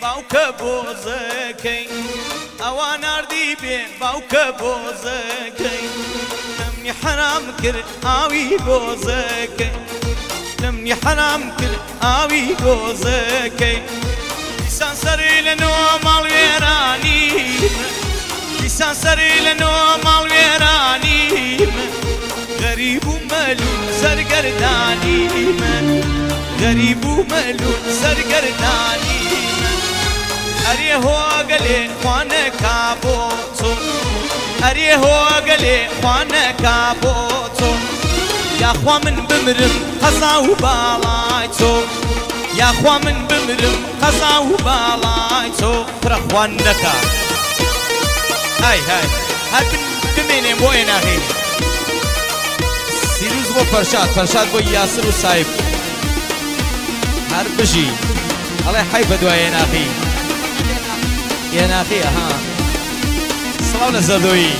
باوکە بۆزەکەی ئەوە ناردی بێ باوکە بۆزەکەی لەمنی حرام کرد ئاوی دۆزەکەی لەمنی حرام کرد ئاوی دۆزەکەی دیسان سەری لە نۆ ماڵوێرانیمە دیسان سەری لە نۆ ماڵوێرانیمە غەریب و مەلوول سەرگەردانی من غەریب و مەلوول سەرگەردانی من ئەرێ هۆگەلێ خوانەکا بۆ تۆ ئەرێ هۆگەلێ خوانەکا بۆ تۆ یاخوا من بمرم قەزا و باڵای تۆ یاخوا من بمرم قەزا و باڵای تۆ پڕە خوانەکە های های هەر بمێنێ بۆ ئێناغی سیروز بۆ فەرشاد فەرشاد بۆ یاسر و سایب هەر بژی ئەڵێ حەی بەدوای ئێناغی ئێناغی ئەها سڵاو لە زەردۆیی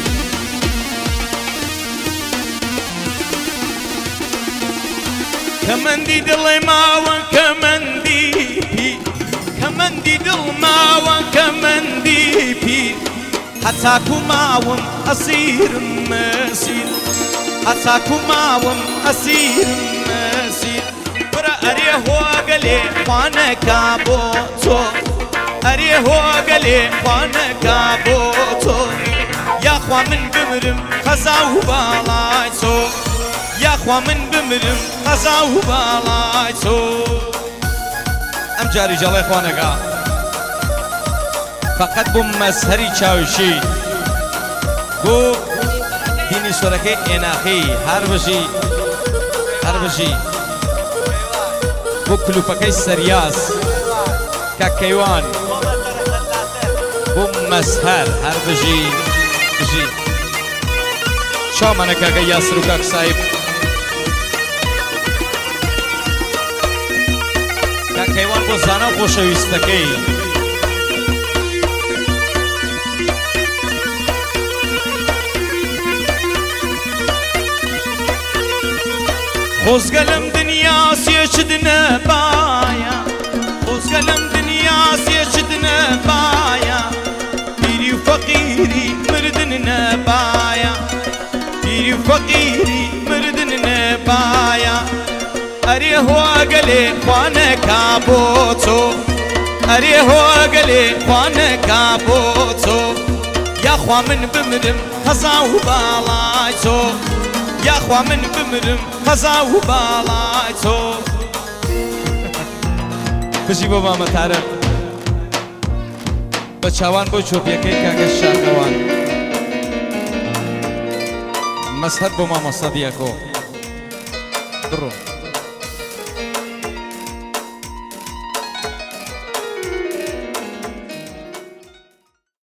کەمەندی دڵێ ماوە کەمەندی پیر کەمەندی دڵ ماوە کەمەندی پیر هەتاکو ماوم ئەسیرم مەسیر هەتاکو ماوم ئەسیرم مەسیر برە ئەرێ هۆگەلێ خوانەکا بۆ تۆ ئەرێ هۆگەلێ خوانەکا بۆ تۆ یاخوا من بمرم قەزا و باڵای تۆ یاخوا من بمرم قەزا و باڵای تۆ ئەم جاری جەڵێ خوانەکە فقط بۆ مەزهەری چاوشی بۆ دینی سۆرەکەی ئێناقی هەر بژی بۆ کلوپەکەی سەریاز کاکەیوان بۆ مەزهەر هەر بژی شامانە کاکە یاسر و کاک سایب کاکەیوان بۆ زانا و خۆشەویستەکەی خۆزگە لەم دنیا سێچت نەبایە خۆزگە لەم دنیا سێچت نەبایە پیری و فەقیری مردن نەبایە پیری و فەقیری مردن نەبایە ئەرێ هۆگەلێ خوانەکا بۆ تۆ ئەرێ هۆگەلێ خوانەکا بۆ تۆ یاخوا من بمرم قەزا و باڵای تۆ یاخوا من بمرم قەزا و باڵای تۆ بژی بۆ مامەتارە بە چاوان بۆ چۆپیەکەی کاکە شاخەوان مەسهەر بۆ مامۆستا دیاکۆ بڕۆ